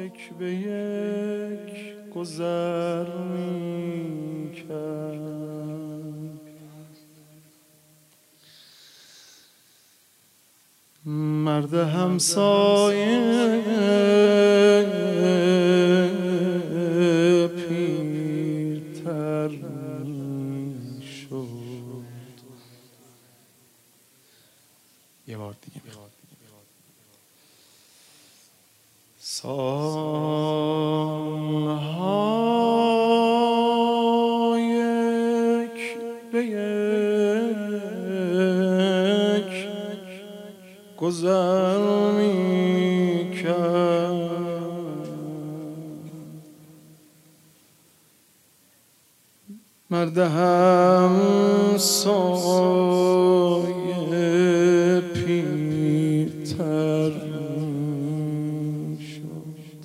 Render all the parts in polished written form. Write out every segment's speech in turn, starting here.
یک به یک گذر می‌کرد. مرد همسایه پیرتر شد. یه بار دیگه میخواد. سالها یک به یک گذر می‌کرد. مرد همسایه پیرتر شد.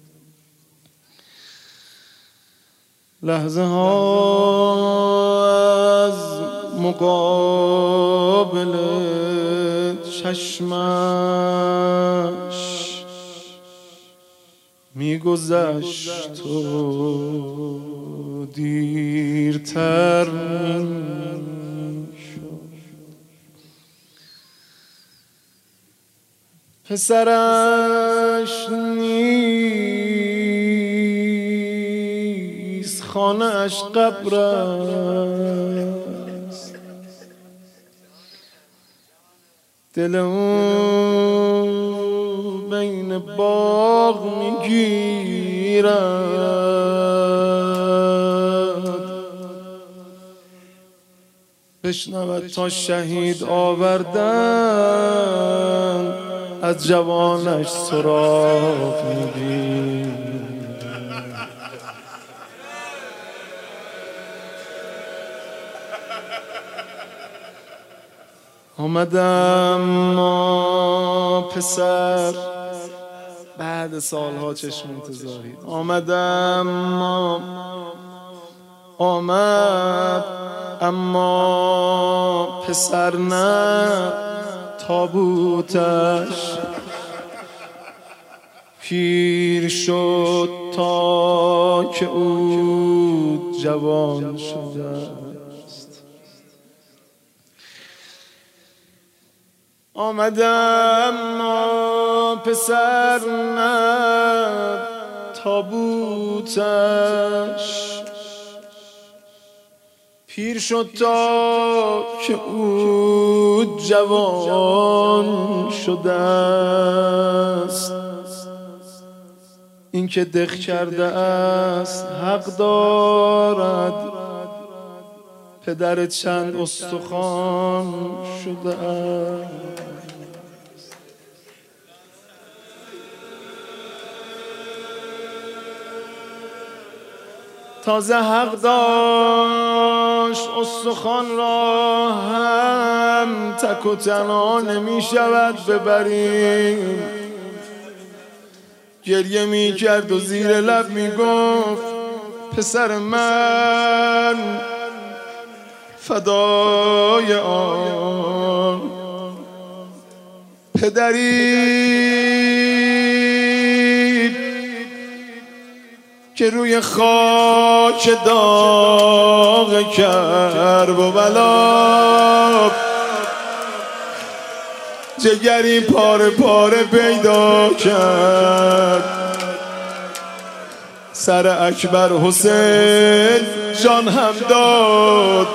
لحظه ها از مقابل چشمش میگذشت و دیرتر میشد. پسرش نیست، خانه اش قبر است. دل اون بین باغ میگیرد، بشنود تا شهید آوردن از جوانش سراغ میگیرد. آمدم ما پسر بعد سالها چشم انتظاری آمدم ما آمد، اما پسر نه تابوتش پیر شد تا که او جوان شده. آمدم ما پسر نه تابوتش پیر شد تا که او جوان شده است. این که دق کرده است حق دارد، پدر چند استخوان شده است. تازه حق داشت استخوان را هم تک و تنها نمی شود ببریم. گریه می کرد و زیر لب می گفت پسر من فدای آن پدری که روی خاک داغ کرب و بلا جگری پاره پاره پیدا کرد. سر اکبر حسین جان هم داد،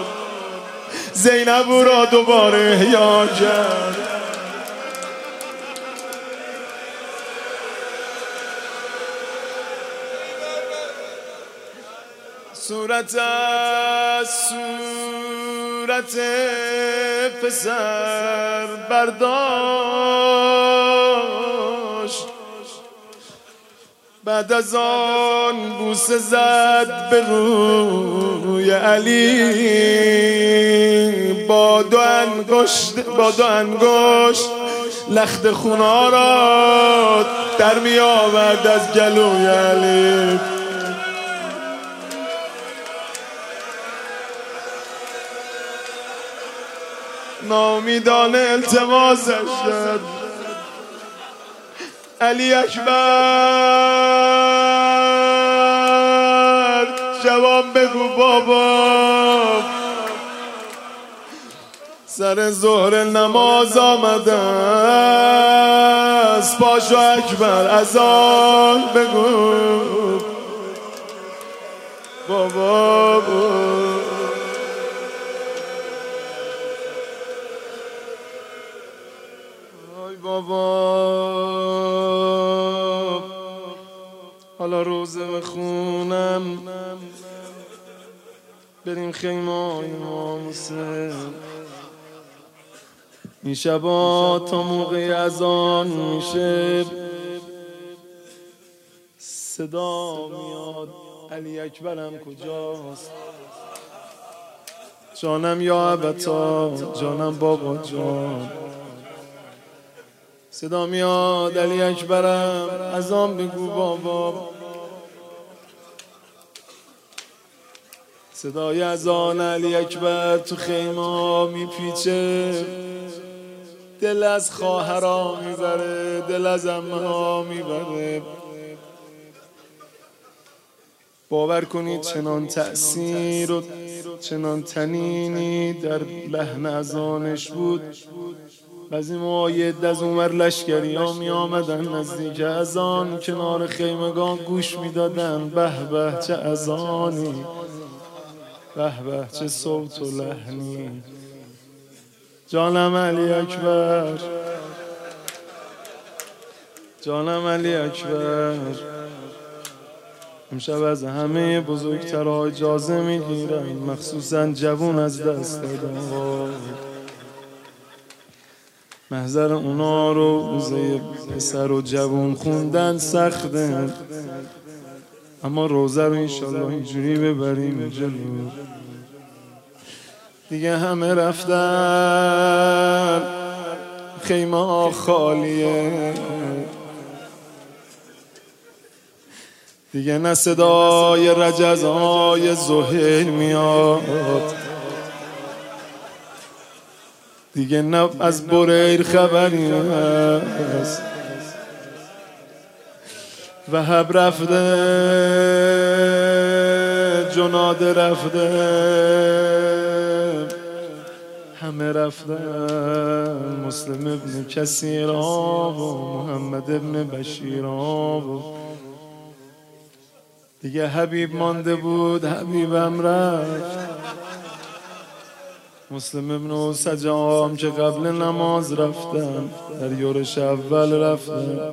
زینب او را دوباره احیا کرد. صورت پسر برداشت، بعد از آن بوسه زد به روی علی. با دو انگشت لخت خونا را در می آورد از گلوی علی. ناامیدانه التماسش کرد علی اکبر جوان بگو بابا سر ظهر نماز آمده است پاشو اکبر اذان بگو بابا آی بابا حالا روزه بخونم بریم خیمه امام حسین این شبا تا موقع اذان میشه صدا میاد علی اکبرم کجاست جانم یا ابتا جانم بابا جان صدا میاد علی اکبرم اذان بگو بابا صدای اذان علی اکبر تو خیمه میپیچه دل از خواهرها میبره دل از عمه‌ها میبره باور کنید چنان تأثیر و چنان تنینی در لحن اذانش بود بعضی موقع از اونور لشکری ها می آمدن نزدیک اذان کنار خیمگان گوش می دادن به به چه اذانی به به چه صوت و لحنی جانم علی اکبر جانم علی اکبر امشب از همه بزرگترها اجازه میگیرم مخصوصا جوون از دست دادن محضر اونا رو روزه پسر و جوون خوندن سخته اما روزه رو انشالله اینجوری ببریم جلو دیگه همه رفتن خیمه ها خالیه دیگه نه صدای رجزهای زهیر میاد دیگه نه از بریر خبری هست وهب رفته جناد رفته همه رفتن مسلم ابن کثیرا و محمد ابن بشیرا و دیگه حبیب مانده بود حبیبم رفت مسلم ابن سجام که قبل نماز رفتم در یورش اول رفتم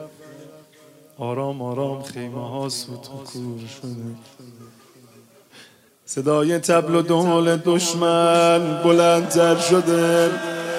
آرام آرام خیمه ها سوت و کور شده صدای طبل و دهل دشمن بلندتر شده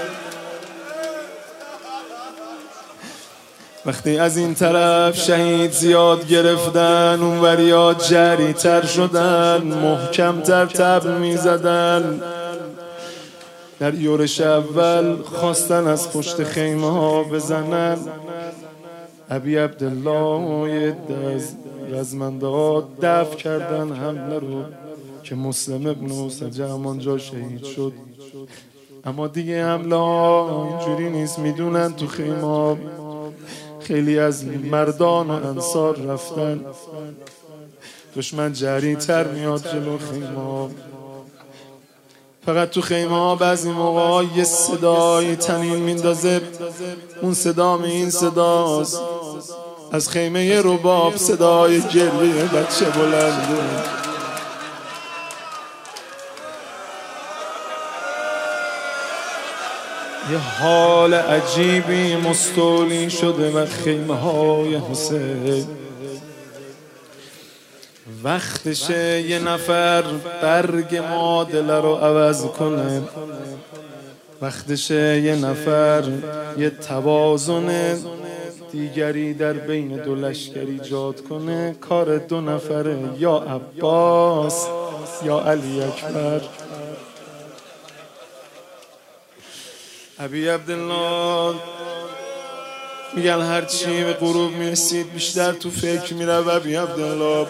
وقتی از این طرف شهید زیاد گرفتن اون وریا جری تر شدن محکم تر طبل می زدن در یورش اول خواستن از پشت خیمه ها بزنن ابی عبدالله یه رزمنده‌ها دفع کردن حمله رو که مسلم ابن سجام آنجا شهید شد اما دیگه حمله ها اینجوری نیست میدونن تو خیمه خیلی از مردان و انصار رفتن دشمن جری تر میاد جلو خیمه فقط تو خیمه ها بعضی موقع یه صدای تنین میندازه اون صدا این صداست از خیمه رباب صدای گریه بچه بلنده یه حال عجیبی مستولی شده و خیمه های حسین وقتشه یه نفر برگ معادله رو عوض کنه وقتشه یه نفر یه توازن دیگری در بین دو لشکر ایجاد کنه کار دو نفره یا عباس یا علی اکبر ابی عبدالله میگن هرچی به غروب میرسید بیشتر تو فکر میره و ابی عبدالله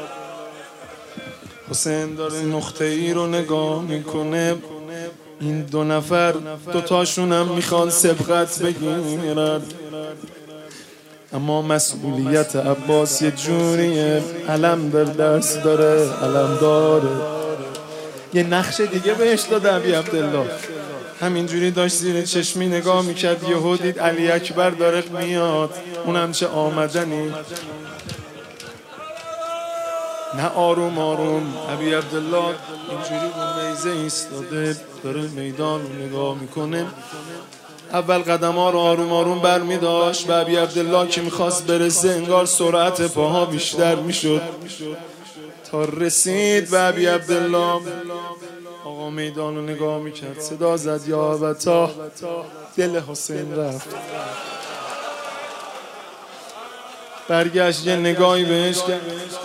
حسین داره نقطه ای رو نگاه میکنه این دو نفر دوتاشون هم میخوان سبقت بگیرن اما مسئولیت عباس یه جوریه، علم در دست داره، علم داره. یه نقش دیگه بهش داد ابی عبدالله، همینجوری داشت زیر چشمی نگاه میکرد، یهو دید علی اکبر داره میاد، اونم چه آمدنی. نه آروم آروم ابی عبدالله اینجوری رو میزه ایستاده داره میدان رو نگاه میکنه. اول قدم ها رو آروم آروم بر می داشت. به ابی عبدالله که میخواست برسه انگار سرعت پاها بیشتر میشد تا رسید به ابی عبدالله. آقا میدان رو نگاه میکرد، صدا زد یا ابتا، دل حسین رفت. برگشت یه نگاهی بهش کرد،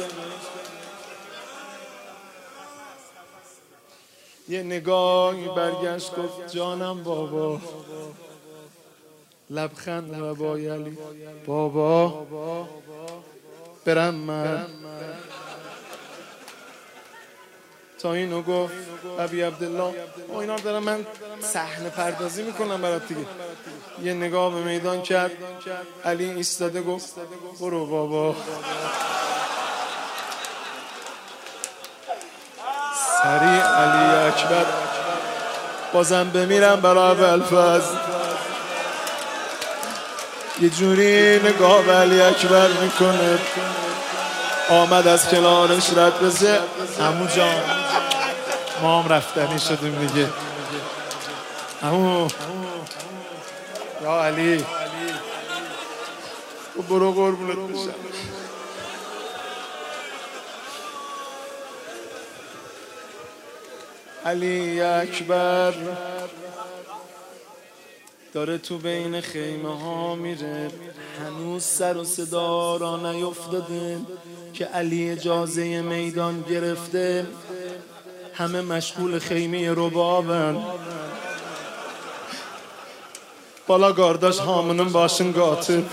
یه نگاهی برگشت گفت جانم بابا. لبخند و با علی بابا برم من. تا اینو گفت ابی عبدالله اینا دارم من صحنه پردازی میکنم برات دیگه. یه نگاه به میدان کرد، علی ایستاده گفت برو بابا. سریع علی اکبر بازم بمیرم برای ابوالفضل. یه جوری نگاه به علی اکبر میکنه، آمد از کنارش رد بزه. عمو جان ما هم رفتنی شدیم دیگه. عمو یا علی برو قربونت بشم. علی اکبر داره تو بین خیمه ها میره، هنوز سر و صدا را نیفتاده که علی اجازه میدان گرفته. همه مشغول خیمه ربابن، بالا گارداش هامونun başın قاطب.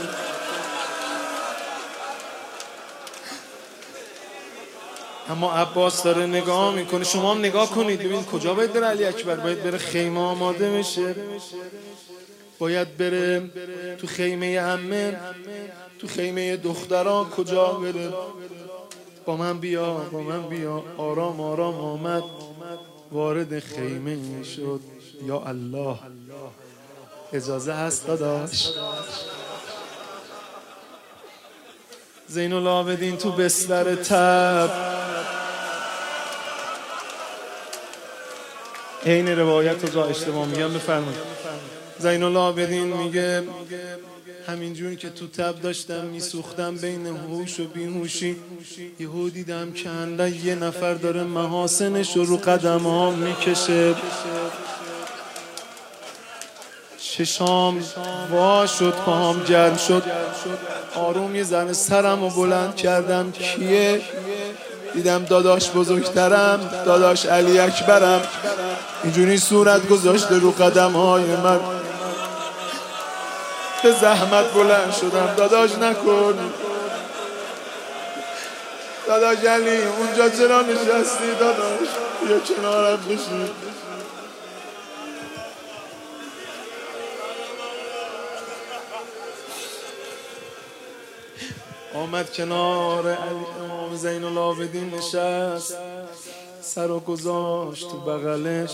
اما عباس داره نگاه میکنه. شما هم نگاه کنید ببین کجا باید بره علی اکبر. باید بره خیمه آماده بشه، باید بره تو خیمه عمه، تو خیمه دختران کجا بره. با من بیا با من بیا. آرام آرام آمد، وارد خیمه شد. یا الله اجازه هست داداش؟ زین العابدین تو بستر تب، عین روایت رو جا اشتباه میگم بفرمایید. زین العابدین میگه همینجور که تو تب داشتم میسوختم بین هوش و بیهوشی، یهو دیدم که اندک یه نفر داره محاسنش رو قدمام میکشه. چشام وا شد، پاهم گرم شد. آروم یه ذره سرم رو بلند کردم. کیه؟ دیدم داداش بزرگترم، داداش علی اکبرم. اینجوری صورت گذاشته رو قدم های من. به زحمت بلند شدم. داداش نکن، داداش علی اونجا چرا نشستی؟ داداش بیا کنارم بشین. آمد کنار علی امام زین العابدین نشست، سر و گذاشت تو بغلش.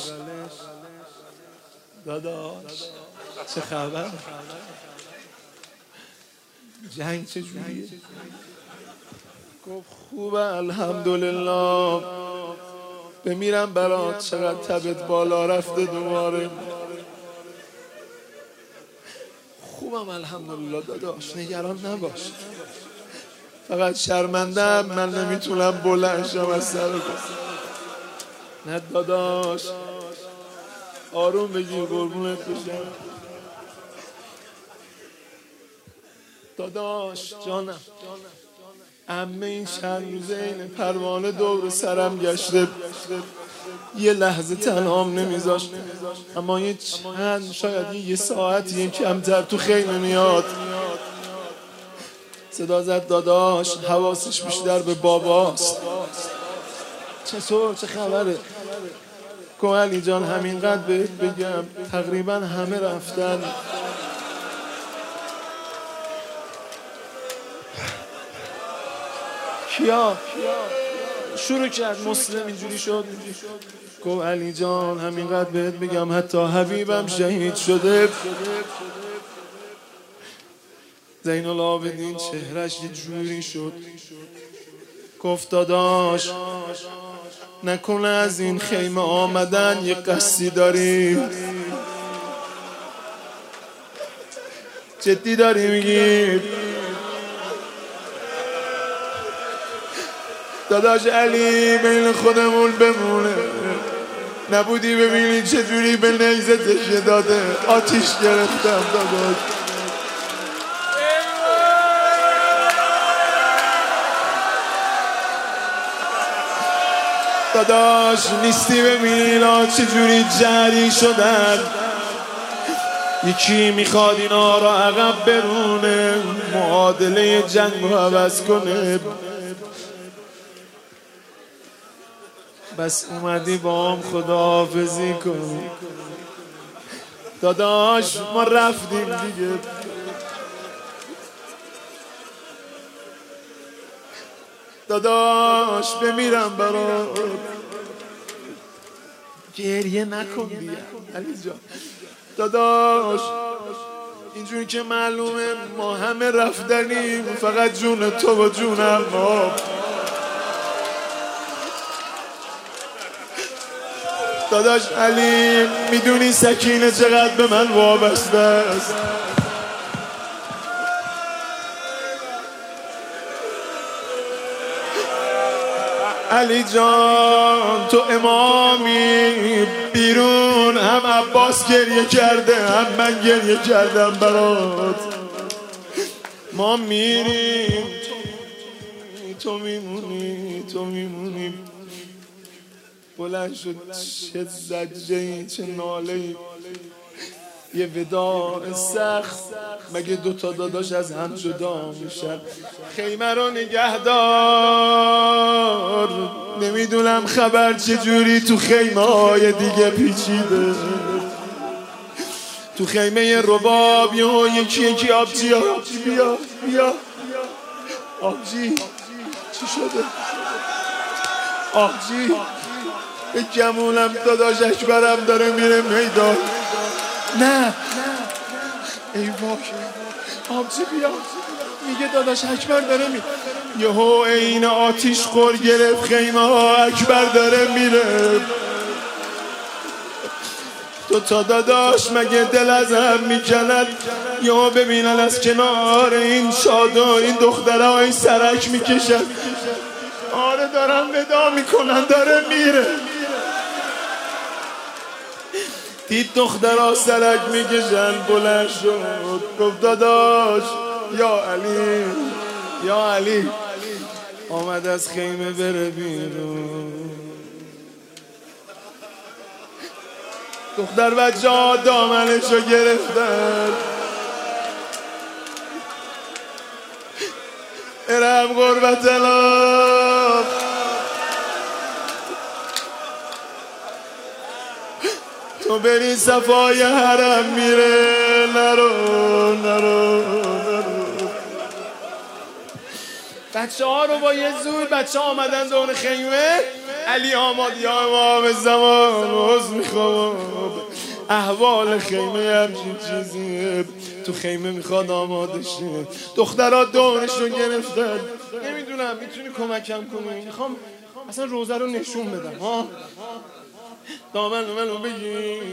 داداش چه خبر؟ جنگ چجوریه؟ گفت خوبه الحمدلله. بمیرم برات. چقدر تبت بالا رفته دوباره. خوبم الحمدلله داداش، نگران نباش. فقط شرمندم من نمیتونم بلند شم از سر و نه داداش آروم بگیر قربونت بشم. داداش جانم، عمه این چند روزه این پروانه دور سرم گشته، یه لحظه تنهام نمیذاشت. اما یه چند شاید یه ساعتی کمتر تو خیمه میاد. صدا زد داداش، حواسش بیشتر به باباست. چطور؟ چه خبره؟ گفت علی جان همینقدر بهت بگم تقریبا همه رفتن. کیا شروع کرد. مسلم اینجوری شد، گفت علی جان همینقدر بهت بگم حتی حبیبم شهید شده. زین العابدین چهرش یه جوری شد، گفت داداش نکنه از این خیمه آمدن یه قصدی داری؟ جدی داری میگی؟ داداش علی بین خودمون بمونه، نبودی ببینی چجوری به نیزتش داده آتیش گرفتم داداش. داداش نیستی ببین چجوری جری شدن. یکی میخواد اینا را عقب برونه، معادله جنگ رو عوض کنه. بس اومدی با هم خداحافظی کن. داداش ما رفتیم دیگه. داداش بمیرم برات. گریه نکن دیگه علی جان. داداش اینجوری که معلومه ما همه رفتنیم، فقط جون تو و جونم ما. داداش علی میدونی سکینه چقدر به من وابسته است. علی جان تو امامی، بیرون هم عباس گریه کرده هم من گریه کردم برات. ما میریم تو میمونی، تو میمونی. بلند شد چه زجه‌ای چه ناله‌ای، یه وداع سخت. مگه دوتا داداش از هم جدا میشن؟ خیمه رو نگهدار، نمیدونم خبر چجوری تو خیمه های دیگه پیچیده. تو خیمه رباب یکی آبجی بیا آبجی چی شده؟ آبجی به گمونم داداش اکبرم داره میره میدان. نه ای وای آبجی بیا، میگه داداش اکبر داره میره. یهو عین آتیش خور گرفت خیمه ها، اکبر داره میره. تو تا داداش مگه دل از هم میکنن؟ یهو ببینن از کنار این شادا این دخترهای سرک میکشن. آره دارن ودا میکنن، داره میره. دید دخترها سرک میکشن، بلند شد گفت داداش یا علی یا علی. آمد از خیمه بره بیرون. دختر بچه ها دامنشو گرفتن. ارم غربت الاب تو بری صفای حرم میره. نرو بچه ها رو با یه زور بچه ها آمدن دور خیمه. علی آماد یا امام زمان عذر میخوام، احوال خیمه همچین چیزیه. تو خیمه میخواد آماده شه. دخترها دورش رو گرفتن. نمیدونم میتونی کمکم کنی؟ میخوام اصلا روزه رو نشون بدم. ها دامن منو بگید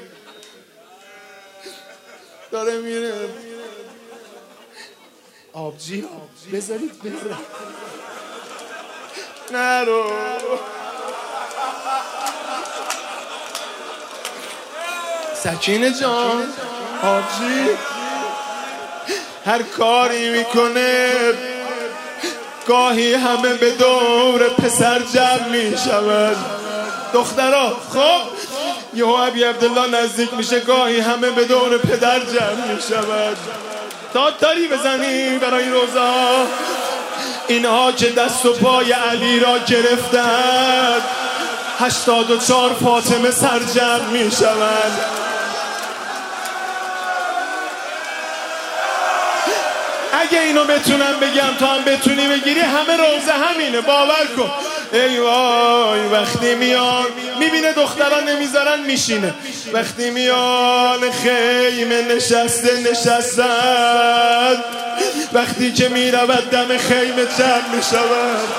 داره میره. آبجی بذارید بره. نرو سکینه جان. آبجی هر کاری میکنه گاهی همه به دور پسر جمع میشود. دخترها خب یهو ابی عبدالله نزدیک میشه، گاهی همه به دور پدر جمع میشود. داری بزنی برای روزا. اینها که دست و پای علی را گرفتند 84 فاطمه سرجم میشوند. اگه اینو بتونم بگم تو هم بتونی بگیری، همه روزه همینه، باور کن. ای وای وقتی میان میبینه دختران نمیذارن میشینه، وقتی میان خیمه نشستن، وقتی که میرود دم خیمه جمع میشود.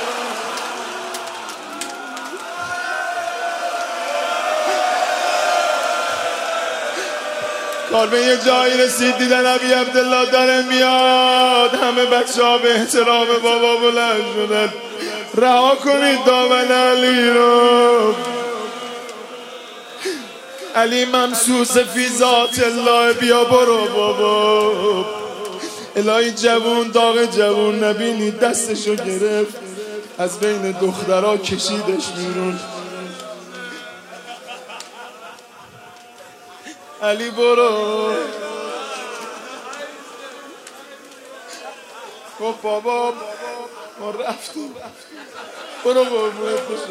کار به یه جایی رسید دیدن ابی عبدالله داره میاد، همه بچه ها به احترام بابا بلند شدن. رها کنید دامن علی رو. علی ممسوس فی ذات الله، بیا برو بابا. الهی جوون داغ جوون نبینی، دستشو گرفت از بین دخترها کشیدش بیرون. علی برو. گفت بابا ما رفتیم. برو قربونت بشم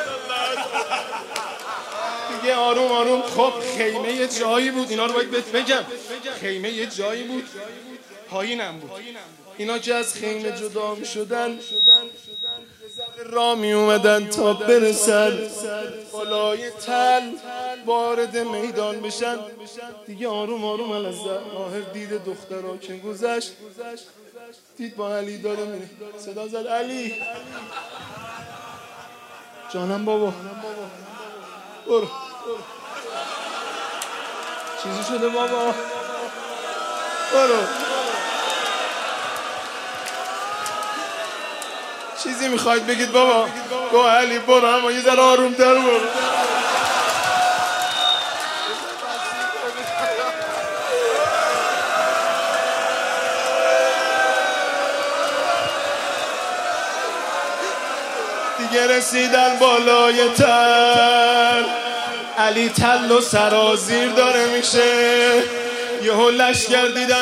دیگه. آروم آروم. خب خیمه یه جایی بود، اینا رو باید بهت بگم. خیمه یه جایی بود، پایینم بود. اینا که از خیمه جدا می شدن را می اومدن تا برسن بالای تل، وارد میدان بشن دیگه. آروم آروم الظاهر دید دخترها که گذشت، دید با علی داره میره، صدا زد علی جانم بابا برو. چیزی شده بابا؟ برو. چیزی میخواید بگید بابا؟ گو علی برو، اما یه ذره آروم‌تر برو. دیگه رسیدن بالای تل، علی تل و سرازیر داره میشه. یهو لشکر دیدن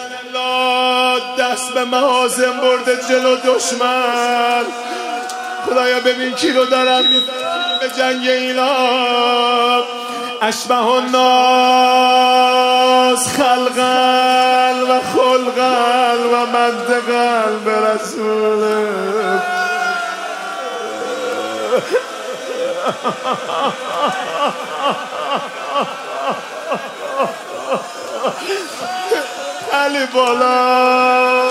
دست به محاسن برده جلو دشمن. خدایا ببین کی رو دارم به جنگ اینا. اشبه الناس خلقا و خلقا و منطقا به رسول. علی بالا.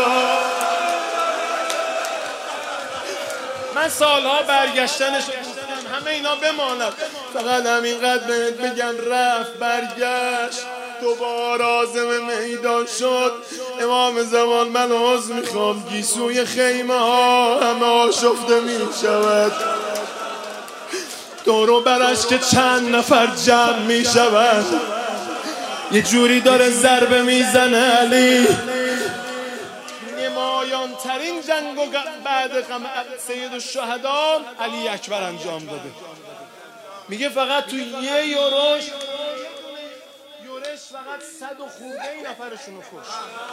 من سالها برگشتنش گفتم همه اینا بماند، فقط همینقدر بهت بگم رفت برگشت دوباره عازم میدان شد. امام زمان من عذر میخوام، گیسوی خیمه ها همه آشفته میشود، دورو برش که چند نفر جمع میشود. یه جوری داره ضربه میزنه علی. نمایان ترین جنگ و بعد سید الشهدا علی اکبر انجام داده. میگه فقط تو یه یورش فقط 100 و خورده این نفرشونو کشت.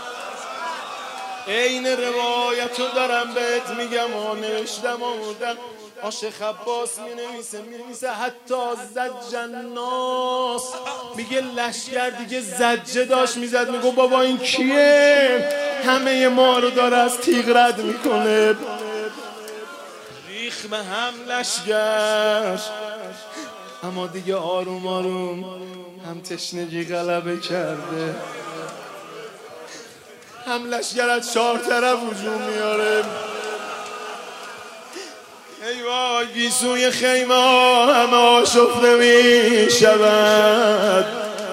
این روایتو دارم بهت میگم و نوشتم آمودم. عاشق عباس مینویسه حتی زج الناس، میگه لشکر دیگه زجه داشت میزد، میگه بابا این کیه؟ همه ما رو داره از تیغ رد میکنه. ریخ به هم لشکر، اما دیگه آروم آروم هم تشنگی غلبه کرده، هم لشکر از 4 طرف هجوم میاره. ای وای گیسوی خیمه همه آشفته می شود،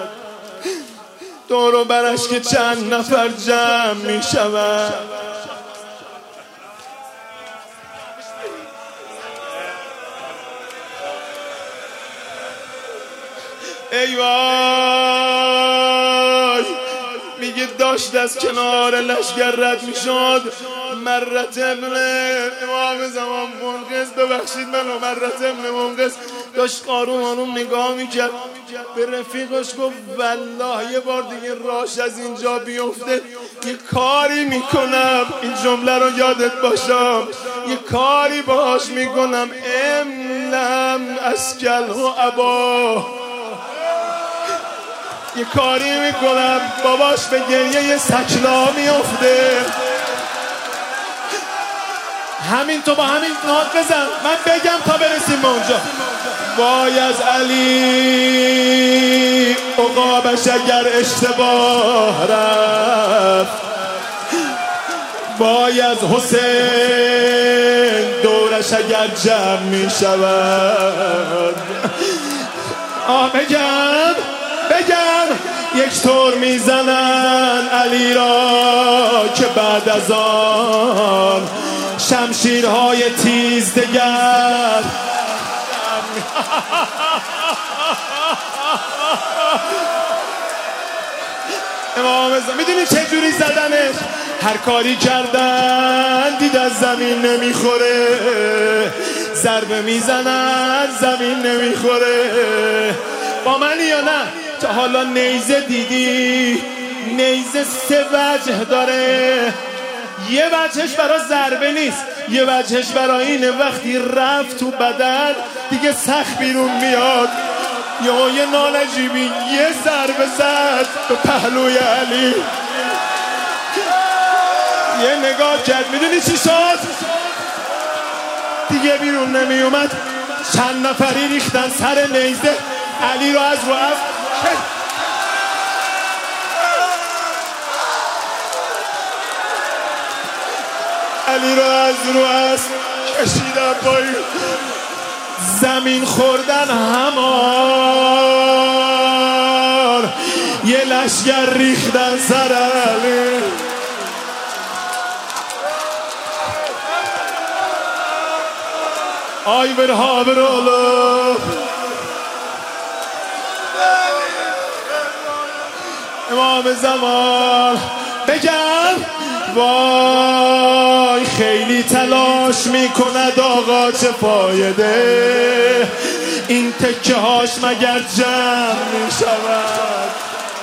دور و برش که چند نفر جمع می شود. ای وای میگه داشت از کنار لشکر رد میشد. مرت ابن امام زمان منقذ، ببخشید منو، مرت ابن منقذ داشت آروم آروم نگاه میکرد به رفیقش، گفت والله یه بار دیگه راش از اینجا بیفته یه کاری میکنم، این جمله رو یادت باشم، یه کاری باهاش میکنم. املم اسکل و ابا، یه کاری میکنم باباش به گریه یه سکلا میفته. همین تو با همین نات بزن، من بگم تا برسیم به اونجا. وای از علی عقابش اگر اشتباه رفت، وای از حسین دورش اگر جمع می شود. بگم یک طور می زنن علی را که بعد از آن شمشیرهای تیز دگر امام زمان میدونی چه جوری زدنش؟ هر کاری کردن دید از زمین نمیخوره، ضربه میزنن زمین نمیخوره. با منی یا نه؟ تا حالا نیزه دیدی؟ نیزه 3 وجه داره. یه وجهش برای ضربه نیست، یه وجهش برای اینه وقتی رفت تو بدن دیگه سخت بیرون میاد. یه نالجیبی یه ضربه زد به پهلوی علی، یه نگاه کرد، میدونی چی شد؟ دیگه بیرون نمی اومد. چند نفری ریختن سر نیزه علی رو از رو علی رو از کشیدن پایین، زمین خوردن همان، یه لشگر ریختن سر علی. آی برها برولو امام زمان. بگم وای خیلی تلاش میکند آقا، چه فایده این تکه هاش مگر جمع میشود؟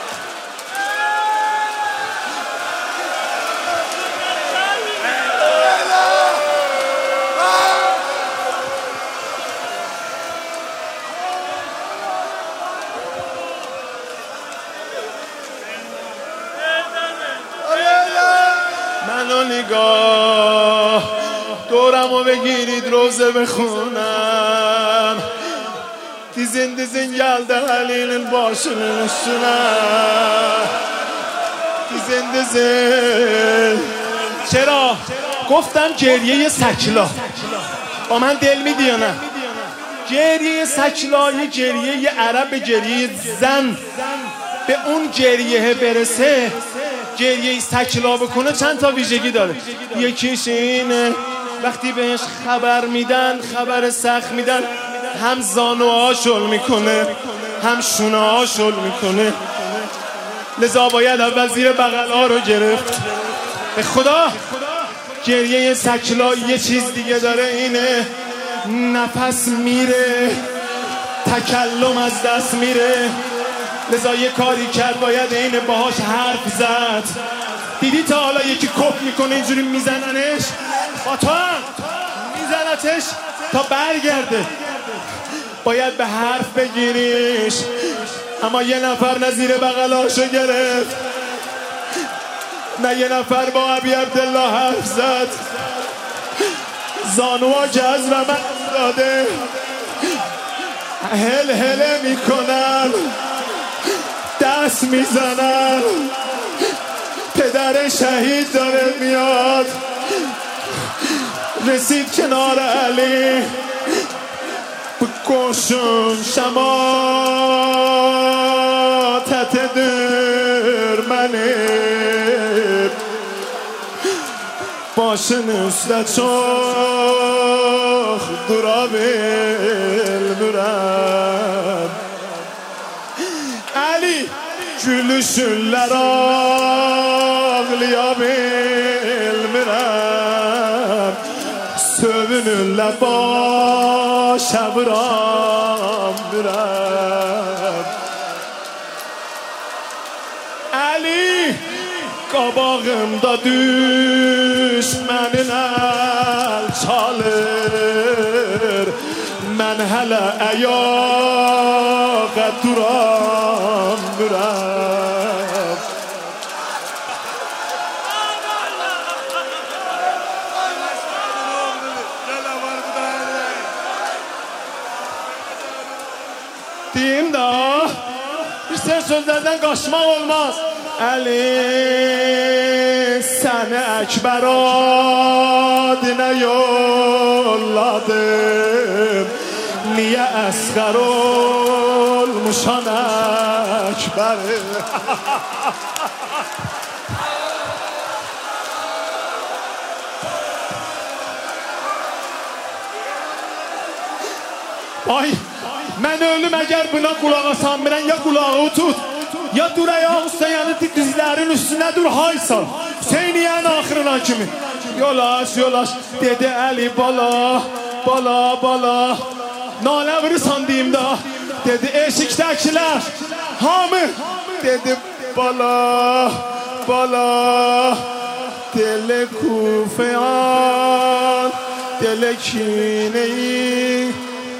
منو نگاه دورمو بگیرید روزه بخونم، دیزین geldi Ali'nin başının üstüne، دیزین. چرا؟ گفتم گریه سکلا. با من دل میدی یا نه؟ گریه سکلا یه گریه عرب، گریه زن به اون گریه برسه، گریه سکلا بکنه چند تا ویژگی داره. یکیش اینه وقتی بهش خبر میدن، خبر سخت میدن، هم زانوها شل میکنه هم شونه ها شل میکنه، لذا باید اول زیر بغل ها رو گرفت. به خدا گریه سکلا یه چیز دیگه داره، اینه نفس میره، تکلم از دست میره، لذا یه کاری کرد باید اینه باهاش حرف زد. دیدی تا حالا یکی کپ میکنه اینجوری میزننش؟ با تو هم میزنتش تا برگرده، باید به حرف بگیریش. اما یه نفر نه زیر بغلاشو گرفت، نه یه نفر با ابی عبدالله حرف زد، زانوها که از رمن داده هل هله میکنن، دست میزنن، پدر شهید داره میاد. رسید کنار علی، بکشم شماتت در منه، başın üstə çox dura bilmirəm. Ali gülüşünlər ağlaya bilmirəm, sövünürlər başa vuramırəm. Ali qabağımda düşmənin əl çalır, mən hələ əyağa duramıram. Deyim da bir sözlerden kaçmak olmaz. Ali seni Ekber adına yolladım. Niye Esgar olmuşan Ekber? Ay, mən ölüm əgər buna qulaq asan bilən ya qulağı tut, ya dur ayağı üstə yanı dizlərin üstünə dur haysan. Hüseyniyyənin axırına kimi. Yolaş, yolaş, dedi Əli bala, bala, bala. Nalə vırırsan deyim da, dedi eşikdəkilər, hamı, dedi bala, bala. Dele kufeyan, dele kineyi.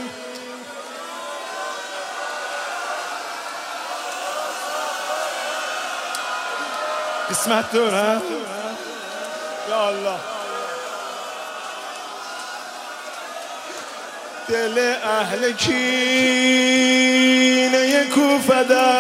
Qismətdir, hə? Ya Allah. Deli əhli kineye Kufədə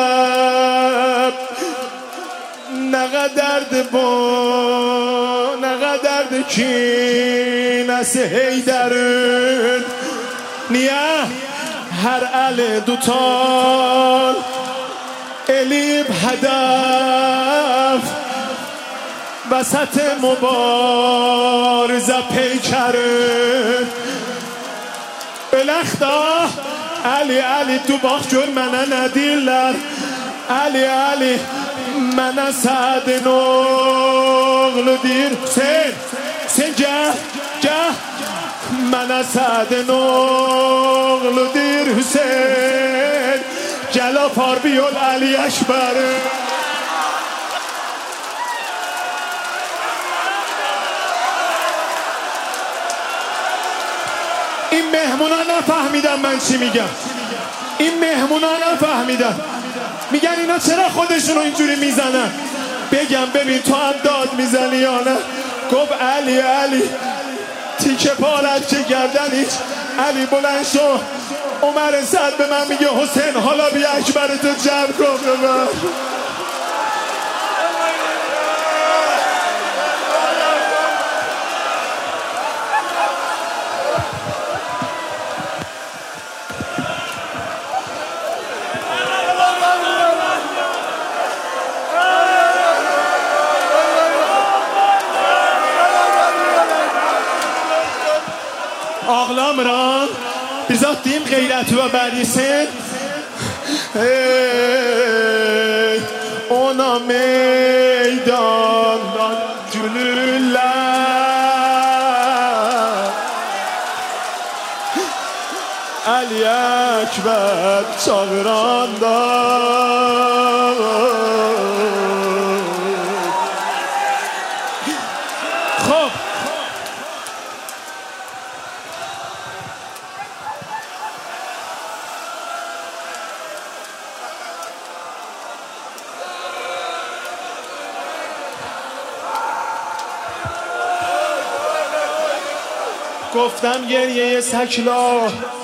nə qədərdir bu, nə qədərdir kinəsi Heydərin. Niyə hər əli tutan elib hədəf vəsət mübarizə peykərin. Öləxdə Əli, Əli, du bax gör mənə nə deyirlər. Əli, Əli, mənə Sədin oğlu deyir. Sen gəl, gəl. Mənə Sədin oğlu deyir Hüseyin. Gəl apar bir yol Əli Əkbəri. این مهمونا نفهمیدن من چی میگم. این مهمونا نفهمیدن. میگن اینا چرا خودشونو اینجوری میزنن. بگم ببین تو هم داد میزنی یا نه. گفت علی علی تیکه پارت که گردنیش. علی بلند شو. عمر سعد به من میگه حسین حالا بیا اکبرتو جمع کن ببر. Ağlamıram, bizzat deyim qeyrəti və bərisin. Ey, ona meydandan gülürlər. Əli Əkbər çağıranda خب گفتم گریه سکلا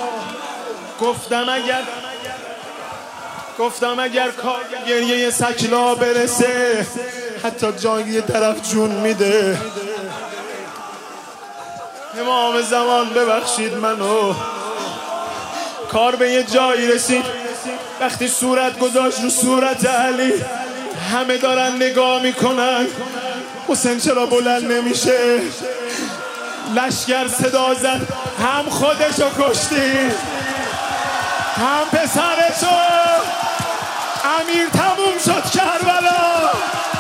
گفتم اگر کار گریه سکلا برسه حتی جان یه طرف جون میده. امام زمان ببخشید منو. کار به یه جایی رسید وقتی صورت گذاشت رو صورت علی همه دارن نگاه میکنن حسین چرا بلند نمیشه. لشکر صدا زد هم خودشو کشتی هم پسرشو. امیر تموم شد کربلا.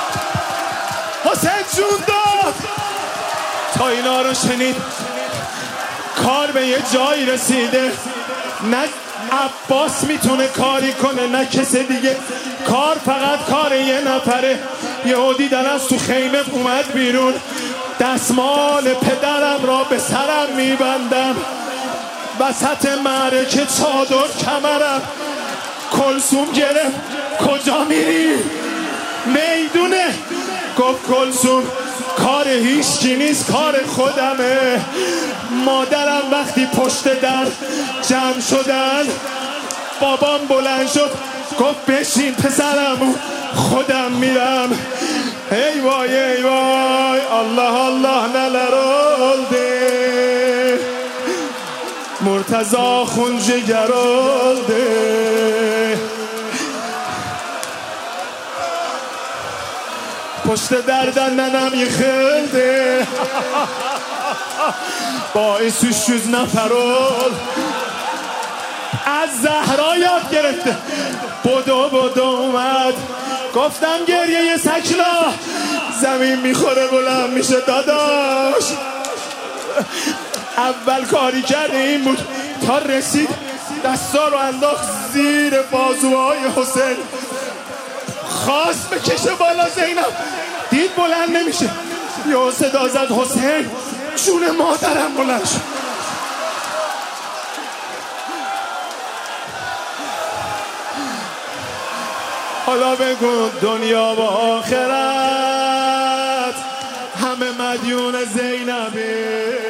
حسین جون داد. تا اینا رو شنید کار به یه جایی رسیده نه عباس میتونه کاری کنه نه کسی دیگه. کار فقط کار یه نفره. یهودی در از تو خیمه اومد بیرون. دستمال پدرم را به سرم میبندم. وسط معرکه چادر کمرم. کلثوم گرفت کجا میری؟ میدونه. گفت کلثوم کار هیچکی نیست کار خودمه. مادرم وقتی پشت در جمع شدن بابام بلند شد گفت بشین پسرمو خودم میرم. ای وای ای وای الله الله neler oldu Murtaza خون جگر oldu پشت دردن ننم yıkıldı باعث 300 نفر از زهرا یاد گرفته بدو اومد گفتم گریه سکلا زمین میخوره بلند میشه داداش. اول کاری کرده این بود تا رسید دستا رو انداخت زیر بازوهای حسین خواست بکشه بالا زینب دید بلند نمیشه یا صدا زد حسین جون مادرم بلند شد. حالا بگو دنیا و آخرت همه مدیون زینبه